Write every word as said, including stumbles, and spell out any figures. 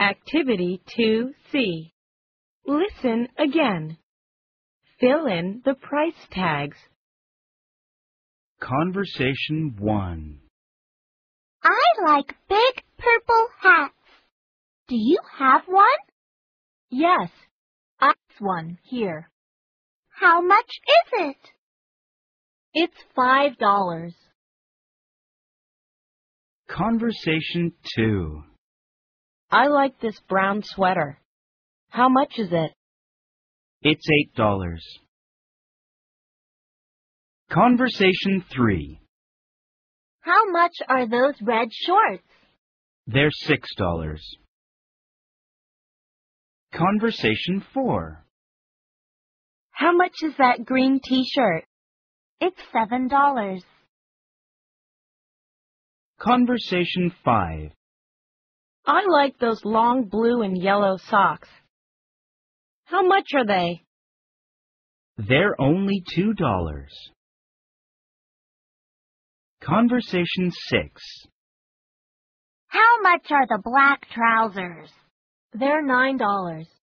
Activity two C. Listen again. Fill in the price tags. Conversation one. I like big purple hats. Do you have one? Yes, I've one here. How much is it? It's five dollars. Conversation two. I like this brown sweater. How much is it? It's eight dollars. Conversation three. How much are those red shorts? They're six dollars. Conversation four. How much is that green t-shirt? It's seven dollars. Conversation five. I like those long blue and yellow socks. How much are they? They're only two dollars. Conversation six. How much are the black trousers? They're nine dollars.